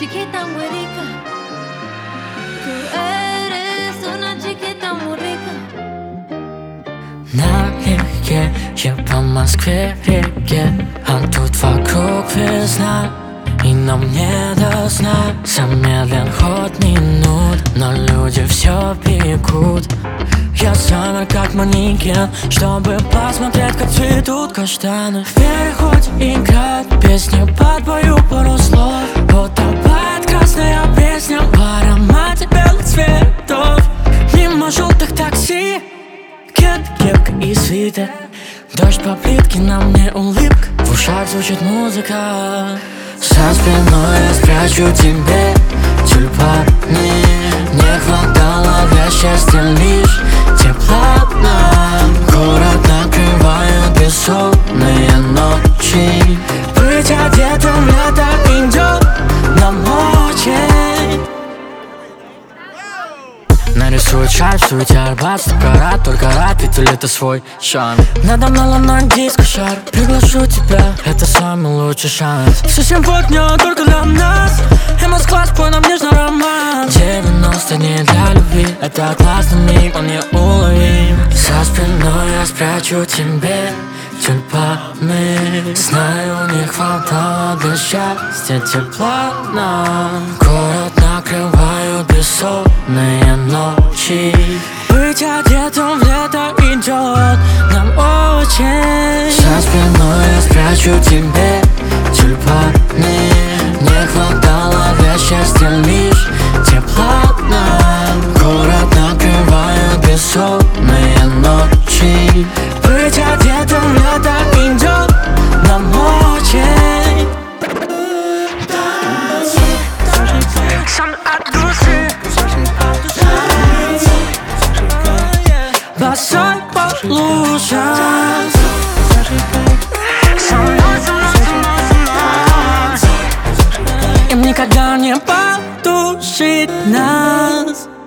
chiquita muy rica. Tú eres una chiquita muy rica. Налегке я по Москве реке, а тут вокруг весна, и нам не до сна. Замедлен ход минут, но люди все бегут. Я замер как манекен, чтобы посмотреть, как цветут каштаны. В переходе играет песня под бою пару слов. Утопает красная песня в аромате белых цветов. Мимо желтых такси, кепка и свитер. Дождь по плитке, на мне улыбка, в ушах звучит музыка. За спиной я спрячу тебе тюльпаны. Не хватало для счастья лишь тепла нам. Город накрывают бессонные ночи. Быть одетым в лето идет нам очень. Нарисую чай в суете Арбат, 100 карат, только рад, ведь у лета свой шанс. Надо мной луной диско-шар, приглашу тебя, это самый лучший шанс. Совсем плотня только для нас, и Москва спой нам нежный роман. 90 дней для любви, это классный миг, он неуловим. За спиной я спрячу тебе тюльпаны. Знаю, не хватало для счастья тепла нам. Город накрывают бессонные ночи. Быть одетым в лето идет нам очень. За спиной я спрячу тебе тюльпаны. Не хватало для счастья лишь тепла нам. Город накрывают бессонные ночи. Быть одетым в лето идет нам очень. Сон от души, босой по лужам. Со мной, со мной, со мной, со мной. Им никогда не потушить нас.